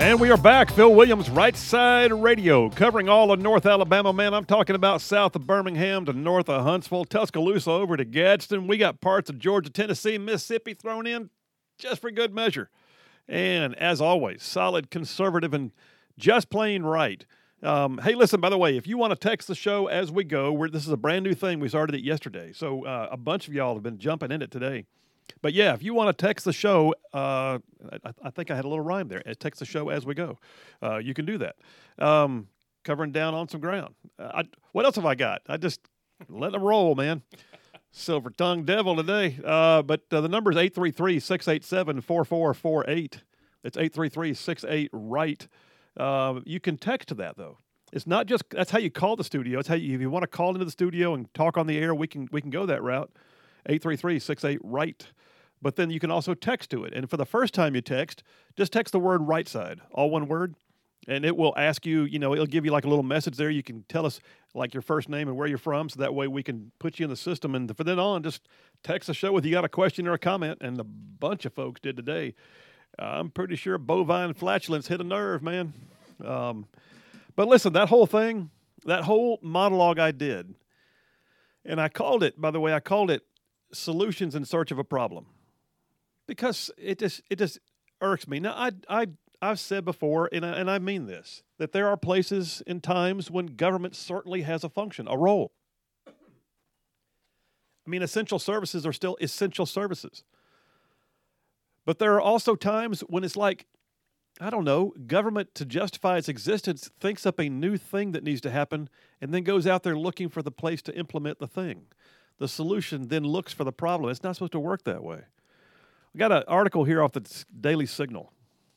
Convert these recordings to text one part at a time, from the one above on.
And we are back. Phil Williams, Right Side Radio, covering all of North Alabama. Man, I'm talking about south of Birmingham to north of Huntsville, Tuscaloosa over to Gadsden. We got parts of Georgia, Tennessee, Mississippi thrown in just for good measure. And as always, solid, conservative, and just plain right. Hey, listen, by the way, if you want to text the show as we go, this is a brand new thing. We started it yesterday. So a bunch of y'all have been jumping in it today. But yeah, if you want to text the show, I think I had a little rhyme there. Text the show as we go. You can do that. Covering down on some ground. What else have I got? I just let them roll, man. Silver-tongued devil today. But the number is 833-687-4448. It's 833-68-RIGHT. You can text to that, though. It's not just, that's how you call the studio. It's how you, if you want to call into the studio and talk on the air, we can go that route. 833-68-RIGHT. But then you can also text to it. And for the first time you text, just text the word right side, all one word. And it will ask you, it'll give you like a little message there. You can tell us like your first name and where you're from. So that way we can put you in the system. And from then on, just text the show if you got a question or a comment. And a bunch of folks did today. I'm pretty sure bovine flatulence hit a nerve, man. But listen, that whole thing, that whole monologue I did, and I called it, by the way, Solutions in Search of a Problem, because it just irks me. Now, I've said before, and I mean this, that there are places and times when government certainly has a function, a role. I mean, essential services are still essential services. But there are also times when it's like, I don't know, government, to justify its existence, thinks up a new thing that needs to happen and then goes out there looking for the place to implement the thing. The solution then looks for the problem. It's not supposed to work that way. We got an article here off the Daily Signal.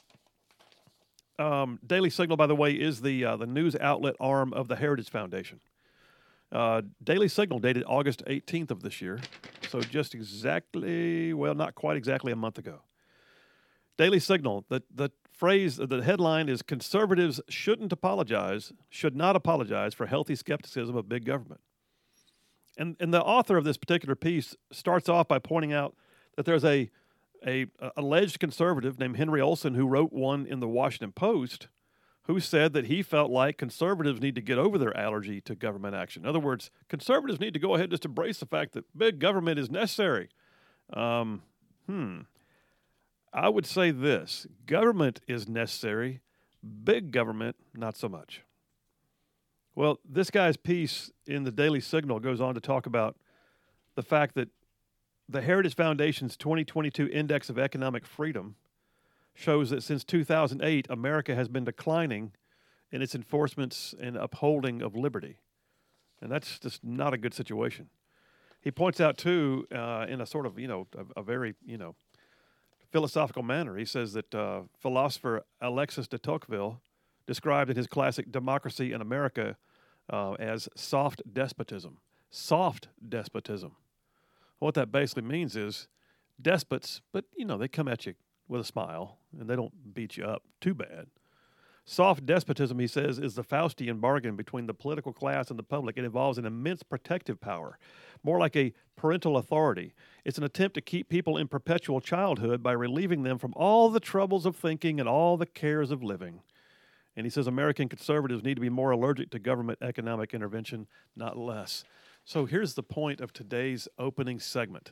Daily Signal, by the way, is the news outlet arm of the Heritage Foundation. Daily Signal dated August 18th of this year, so just exactly, well, not quite exactly a month ago. Daily Signal, the phrase, the headline is, "Conservatives should not apologize for healthy skepticism of big government." And the author of this particular piece starts off by pointing out that there's a alleged conservative named Henry Olson who wrote one in the Washington Post who said that he felt like conservatives need to get over their allergy to government action. In other words, conservatives need to go ahead and just embrace the fact that big government is necessary. I would say this: government is necessary, big government, not so much. Well, this guy's piece in the Daily Signal goes on to talk about the fact that the Heritage Foundation's 2022 Index of Economic Freedom shows that since 2008, America has been declining in its enforcements and upholding of liberty. And that's just not a good situation. He points out, too, in a sort of, a very, philosophical manner, he says that philosopher Alexis de Tocqueville described in his classic Democracy in America as soft despotism. Soft despotism. What that basically means is despots, but, they come at you with a smile, and they don't beat you up too bad. Soft despotism, he says, is the Faustian bargain between the political class and the public. It involves an immense protective power, more like a parental authority. It's an attempt to keep people in perpetual childhood by relieving them from all the troubles of thinking and all the cares of living. And he says American conservatives need to be more allergic to government economic intervention, not less. So here's the point of today's opening segment,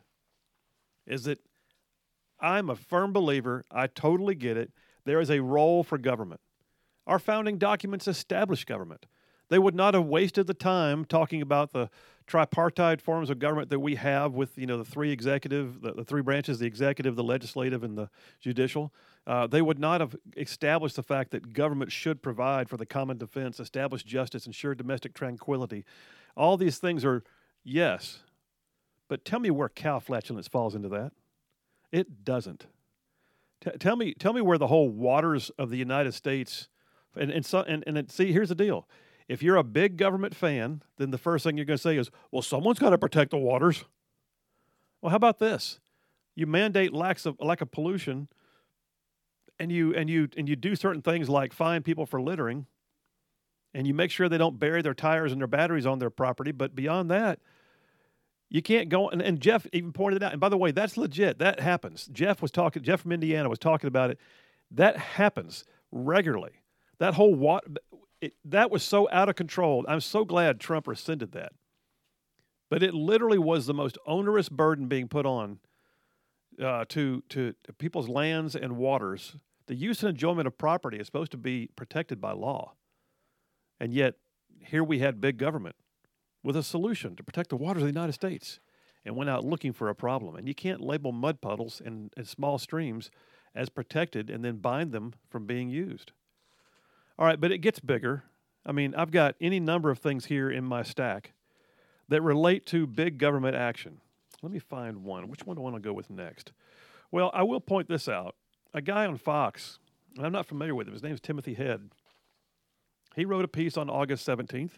is that I'm a firm believer, I totally get it, there is a role for government. Our founding documents established government. They would not have wasted the time talking about the tripartite forms of government that we have with, the three executive, the three branches, the executive, the legislative, and the judicial. They would not have established the fact that government should provide for the common defense, establish justice, ensure domestic tranquility. All these things are, yes, but tell me where cow flatulence falls into that. It doesn't. Tell me where the whole waters of the United States, and see, here's the deal. If you're a big government fan, then the first thing you're going to say is, well, someone's got to protect the waters. Well, how about this? You mandate lack of pollution, and you do certain things like fine people for littering, and you make sure they don't bury their tires and their batteries on their property. But beyond that, you can't go. And Jeff even pointed it out. And by the way, that's legit. That happens. Jeff from Indiana was talking about it. That happens. regularly. That whole that was so out of control. I'm so glad Trump rescinded that. But it literally was the most onerous burden being put on to people's lands and waters. The use and enjoyment of property is supposed to be protected by law. And yet, here we had big government with a solution to protect the waters of the United States and went out looking for a problem. And you can't label mud puddles and small streams as protected and then bind them from being used. All right, but it gets bigger. I mean, I've got any number of things here in my stack that relate to big government action. Let me find one. Which one do I want to go with next? Well, I will point this out. A guy on Fox, and I'm not familiar with him. His name is Timothy Head. He wrote a piece on August 17th.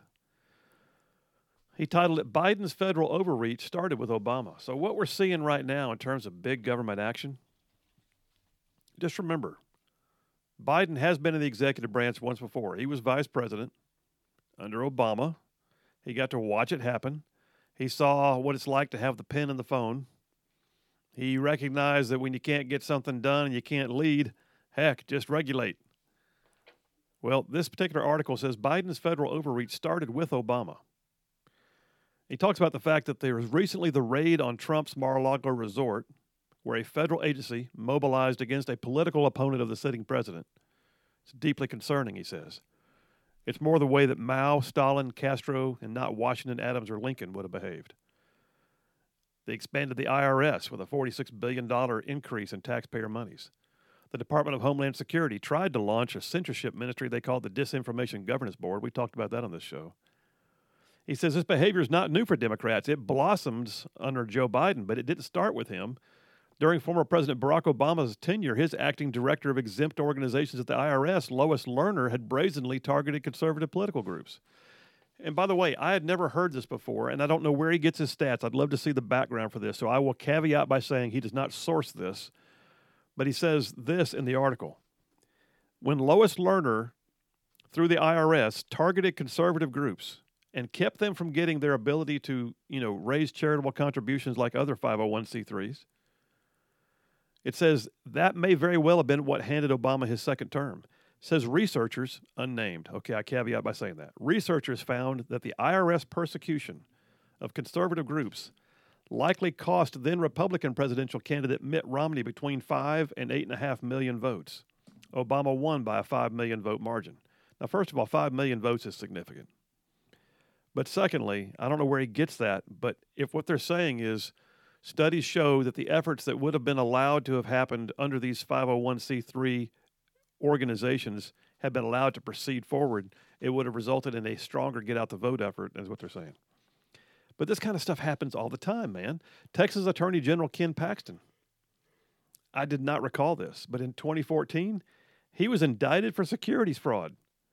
He titled it, Biden's Federal Overreach Started with Obama. So what we're seeing right now in terms of big government action, just remember, Biden has been in the executive branch once before. He was vice president under Obama. He got to watch it happen. He saw what it's like to have the pen and the phone. He recognized that when you can't get something done and you can't lead, heck, just regulate. Well, this particular article says Biden's federal overreach started with Obama. He talks about the fact that there was recently the raid on Trump's Mar-a-Lago resort, where a federal agency mobilized against a political opponent of the sitting president. It's deeply concerning, he says. It's more the way that Mao, Stalin, Castro, and not Washington, Adams, or Lincoln would have behaved. They expanded the IRS with a $46 billion increase in taxpayer monies. The Department of Homeland Security tried to launch a censorship ministry they called the Disinformation Governance Board. We talked about that on this show. He says this behavior is not new for Democrats. It blossomed under Joe Biden, but it didn't start with him. During former President Barack Obama's tenure, his acting director of exempt organizations at the IRS, Lois Lerner, had brazenly targeted conservative political groups. And by the way, I had never heard this before, and I don't know where he gets his stats. I'd love to see the background for this, so I will caveat by saying he does not source this. But he says this in the article. When Lois Lerner, through the IRS, targeted conservative groups and kept them from getting their ability to, raise charitable contributions like other 501c3s, it says that may very well have been what handed Obama his second term. It says researchers, unnamed, okay, I caveat by saying that. Researchers found that the IRS persecution of conservative groups likely cost then Republican presidential candidate Mitt Romney between 5 and 8.5 million votes. Obama won by a 5 million vote margin. Now, first of all, 5 million votes is significant. But secondly, I don't know where he gets that, but if what they're saying is studies show that the efforts that would have been allowed to have happened under these 501c3 organizations had been allowed to proceed forward, it would have resulted in a stronger get-out-the-vote effort, is what they're saying. But this kind of stuff happens all the time, man. Texas Attorney General Ken Paxton, I did not recall this, but in 2014, he was indicted for securities fraud.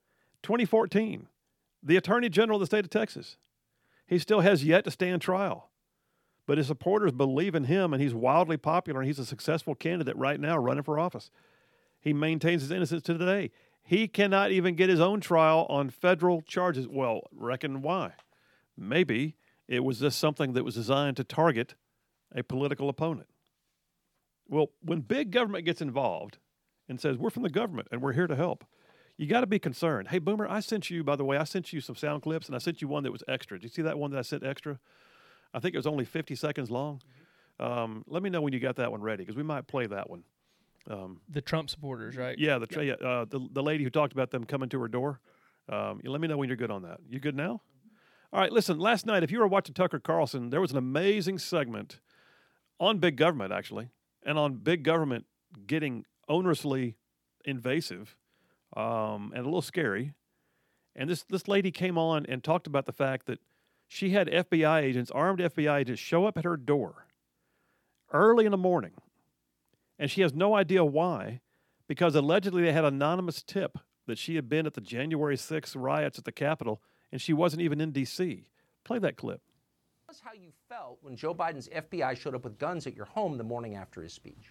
2014, the Attorney General of the state of Texas. He still has yet to stand trial. But his supporters believe in him, and he's wildly popular, and he's a successful candidate right now running for office. He maintains his innocence to today. He cannot even get his own trial on federal charges. Well, reckon why? Maybe it was just something that was designed to target a political opponent. Well, when big government gets involved and says, we're from the government and we're here to help, you got to be concerned. Hey, Boomer, I sent you some sound clips, and I sent you one that was extra. Did you see that one that I sent extra? I think it was only 50 seconds long. Let me know when you got that one ready, because we might play that one. The Trump supporters, right? Yeah, the lady who talked about them coming to her door. Let me know when you're good on that. You good now? All right, listen, last night, if you were watching Tucker Carlson, there was an amazing segment on big government, actually, and on big government getting onerously invasive and a little scary. And this lady came on and talked about the fact that she had FBI agents, armed FBI agents, show up at her door early in the morning. And she has no idea why, because allegedly they had an anonymous tip that she had been at the January 6th riots at the Capitol, and she wasn't even in D.C. Play that clip. Tell us how you felt when Joe Biden's FBI showed up with guns at your home the morning after his speech.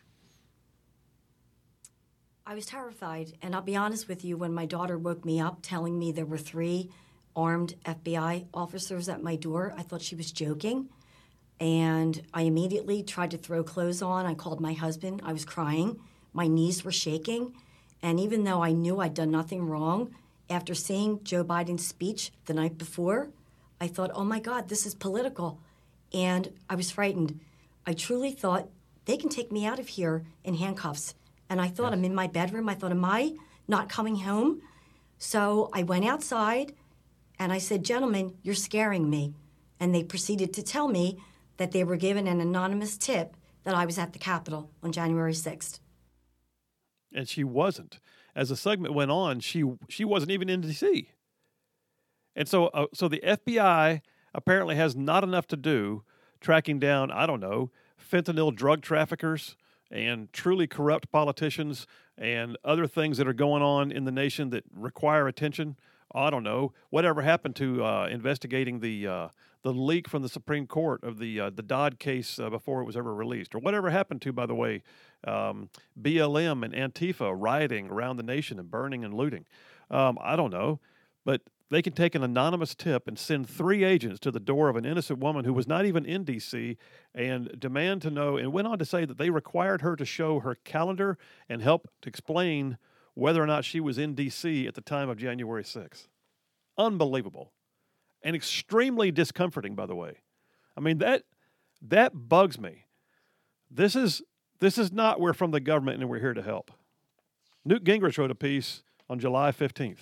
I was terrified, and I'll be honest with you, when my daughter woke me up telling me there were 3 armed FBI officers at my door, I thought she was joking. And I immediately tried to throw clothes on. I called my husband. I was crying. My knees were shaking. And even though I knew I'd done nothing wrong, after seeing Joe Biden's speech the night before, I thought, oh my God, this is political. And I was frightened. I truly thought, they can take me out of here in handcuffs. And I thought, I'm in my bedroom. I thought, am I not coming home? So I went outside and I said, gentlemen, you're scaring me. And they proceeded to tell me that they were given an anonymous tip that I was at the Capitol on January 6th. And she wasn't. As the segment went on, she wasn't even in D.C. And so the FBI apparently has not enough to do tracking down, I don't know, fentanyl drug traffickers and truly corrupt politicians and other things that are going on in the nation that require attention. I don't know. Whatever happened to investigating the leak from the Supreme Court of the Dodd case before it was ever released? Or whatever happened to, by the way, BLM and Antifa rioting around the nation and burning and looting? I don't know. But they can take an anonymous tip and send 3 agents to the door of an innocent woman who was not even in D.C. and demand to know, and went on to say that they required her to show her calendar and help to explain whether or not she was in D.C. at the time of January 6th. Unbelievable. And extremely discomforting, by the way. I mean, that bugs me. This is not we're from the government and we're here to help. Newt Gingrich wrote a piece on July 15th.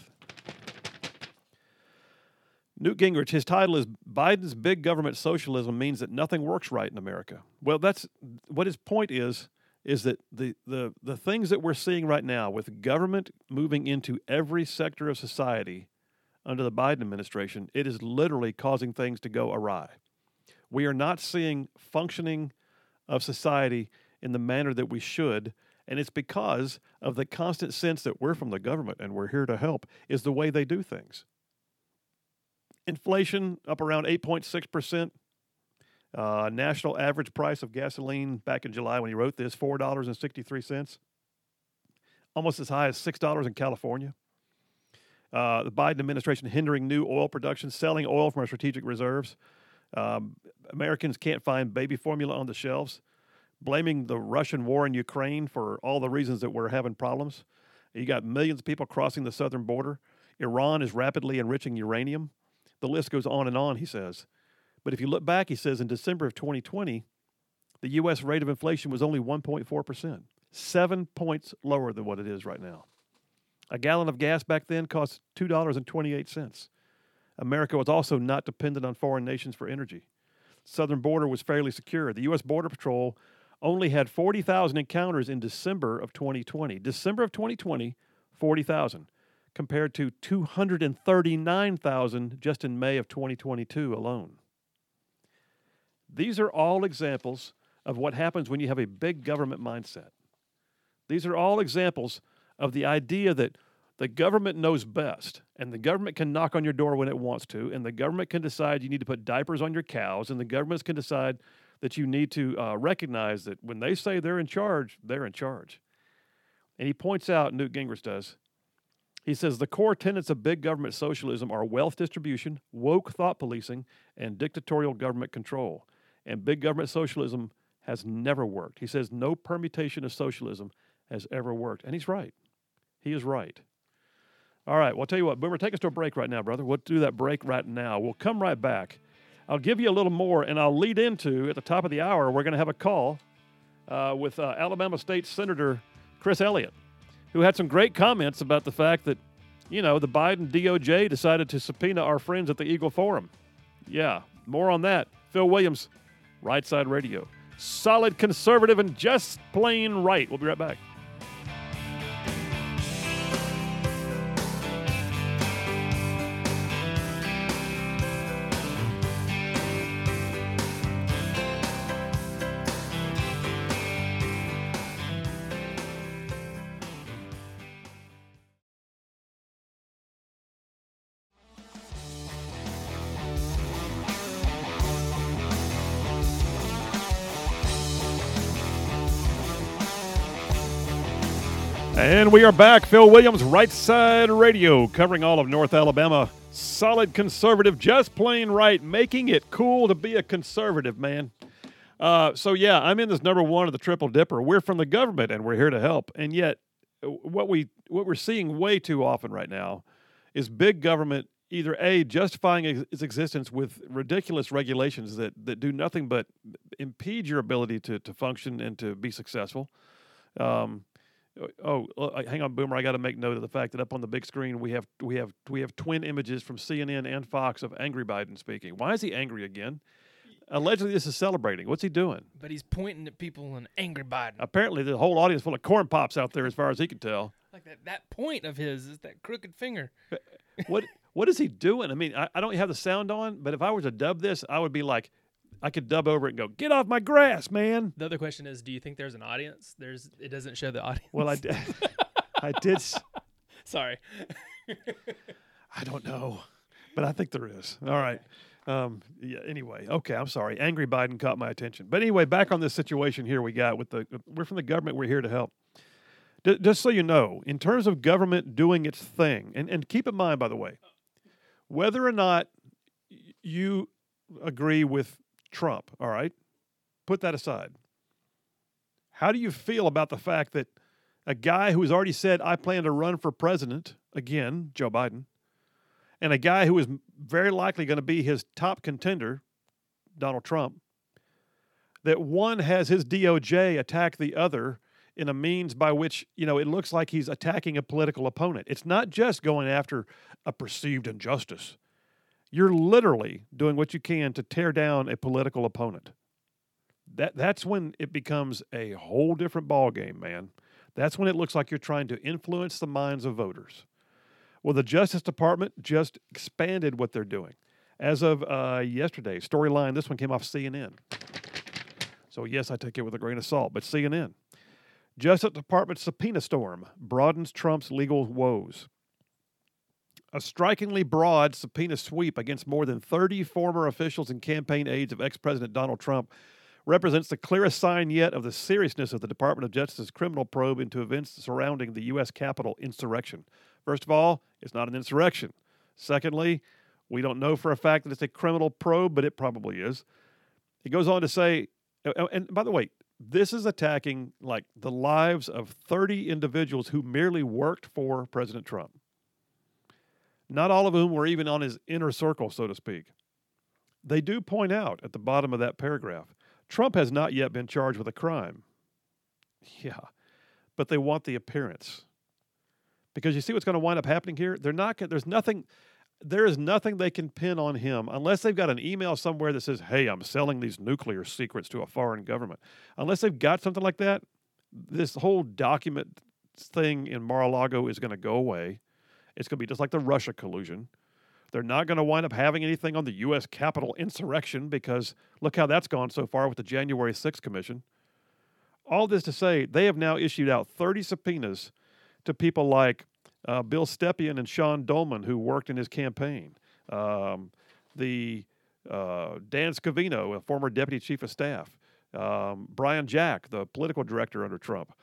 Newt Gingrich, his title is Biden's Big Government Socialism Means That Nothing Works Right in America. Well, that's what his point is that the things that we're seeing right now with government moving into every sector of society under the Biden administration, it is literally causing things to go awry. We are not seeing functioning of society in the manner that we should, and it's because of the constant sense that we're from the government and we're here to help is the way they do things. Inflation up around 8.6%. National average price of gasoline back in July when he wrote this, $4.63. Almost as high as $6 in California. The Biden administration hindering new oil production, selling oil from our strategic reserves. Americans can't find baby formula on the shelves. Blaming the Russian war in Ukraine for all the reasons that we're having problems. You got millions of people crossing the southern border. Iran is rapidly enriching uranium. The list goes on, he says. But if you look back, he says, in December of 2020, the U.S. rate of inflation was only 1.4%, 7 points lower than what it is right now. A gallon of gas back then cost $2.28. America was also not dependent on foreign nations for energy. Southern border was fairly secure. The U.S. Border Patrol only had 40,000 encounters in December of 2020. December of 2020, 40,000. Compared to 239,000 just in May of 2022 alone. These are all examples of what happens when you have a big government mindset. These are all examples of the idea that the government knows best, and the government can knock on your door when it wants to, and the government can decide you need to put diapers on your cows, and the governments can decide that you need to recognize that when they say they're in charge, they're in charge. And he points out, Newt Gingrich does, he says the core tenets of big government socialism are wealth distribution, woke thought policing, and dictatorial government control. And big government socialism has never worked. He says no permutation of socialism has ever worked. And he's right. He is right. All right, well, I'll tell you what, Boomer, take us to a break right now, brother. We'll do that break right now. We'll come right back. I'll give you a little more, and I'll lead into, at the top of the hour, we're going to have a call with Alabama State Senator Chris Elliott, who had some great comments about the fact that, the Biden DOJ decided to subpoena our friends at the Eagle Forum. Yeah, more on that. Phil Williams, Right Side Radio. Solid conservative and just plain right. We'll be right back. And we are back. Phil Williams, Right Side Radio, covering all of North Alabama. Solid conservative, just plain right, making it cool to be a conservative, man. I'm in this number one of the Triple Dipper. We're from the government, and we're here to help. And yet, what we're seeing way too often right now is big government either A, justifying its existence with ridiculous regulations that do nothing but impede your ability to function and to be successful. Hang on, Boomer. I got to make note of the fact that up on the big screen we have twin images from CNN and Fox of angry Biden speaking. Why is he angry again? Allegedly, this is celebrating. What's he doing? But he's pointing at people and angry Biden. Apparently, the whole audience full of corn pops out there, as far as he can tell. Like that point of his is that crooked finger. What is he doing? I mean, I don't have the sound on, but if I were to dub this, I would be like, I could dub over it and go, "Get off my grass, man." The other question is, do you think there's an audience? It doesn't show the audience. Well, I did. Sorry. I don't know, but I think there is. All right. Yeah. Anyway, okay. I'm sorry. Angry Biden caught my attention. But anyway, back on this situation here we're from the government. We're here to help. Just so you know, in terms of government doing its thing, and keep in mind, by the way, whether or not you agree with Trump, all right, put that aside. How do you feel about the fact that a guy who has already said, I plan to run for president, again, Joe Biden, and a guy who is very likely going to be his top contender, Donald Trump, that one has his DOJ attack the other in a means by which, it looks like he's attacking a political opponent. It's not just going after a perceived injustice. You're literally doing what you can to tear down a political opponent. That's when it becomes a whole different ballgame, man. That's when it looks like you're trying to influence the minds of voters. Well, the Justice Department just expanded what they're doing. As of yesterday, storyline, this one came off CNN. So, yes, I take it with a grain of salt, but CNN. Justice Department subpoena storm broadens Trump's legal woes. A strikingly broad subpoena sweep against more than 30 former officials and campaign aides of ex-President Donald Trump represents the clearest sign yet of the seriousness of the Department of Justice's criminal probe into events surrounding the U.S. Capitol insurrection. First of all, it's not an insurrection. Secondly, we don't know for a fact that it's a criminal probe, but it probably is. He goes on to say, and by the way, this is attacking like the lives of 30 individuals who merely worked for President Trump. Not all of whom were even on his inner circle, so to speak. They do point out at the bottom of that paragraph, Trump has not yet been charged with a crime. Yeah, but they want the appearance. Because you see what's going to wind up happening here? There is nothing they can pin on him unless they've got an email somewhere that says, hey, I'm selling these nuclear secrets to a foreign government. Unless they've got something like that, this whole document thing in Mar-a-Lago is going to go away. It's going to be just like the Russia collusion. They're not going to wind up having anything on the U.S. Capitol insurrection because look how that's gone so far with the January 6th Commission. All this to say, they have now issued out 30 subpoenas to people like Bill Stepien and Sean Dolman, who worked in his campaign. Dan Scavino, a former deputy chief of staff. Brian Jack, the political director under Trump.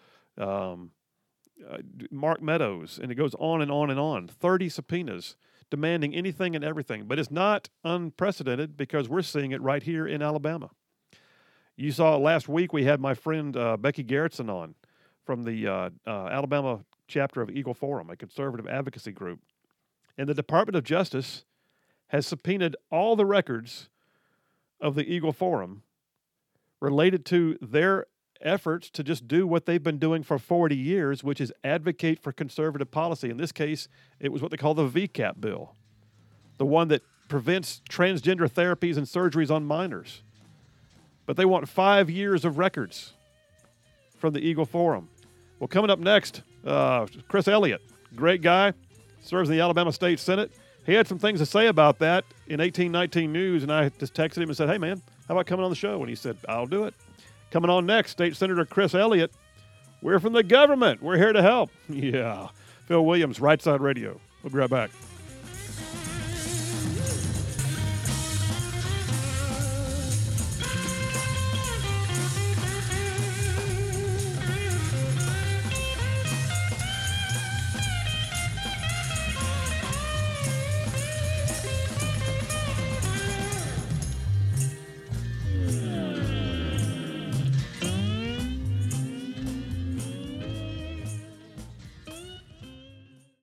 Mark Meadows, and it goes on and on and on. 30 subpoenas demanding anything and everything. But it's not unprecedented because we're seeing it right here in Alabama. You saw last week we had my friend Becky Garrettson on from the Alabama chapter of Eagle Forum, a conservative advocacy group. And the Department of Justice has subpoenaed all the records of the Eagle Forum related to their efforts to just do what they've been doing for 40 years, which is advocate for conservative policy. In this case, it was what they call the VCAP bill, the one that prevents transgender therapies and surgeries on minors. But they want 5 years of records from the Eagle Forum. Well, coming up next, Chris Elliott, great guy, serves in the Alabama State Senate. He had some things to say about that in 1819 News, and I just texted him and said, hey, man, how about coming on the show? And he said, I'll do it. Coming on next, State Senator Chris Elliott. We're from the government. We're here to help. Yeah. Phil Williams, Right Side Radio. We'll be right back.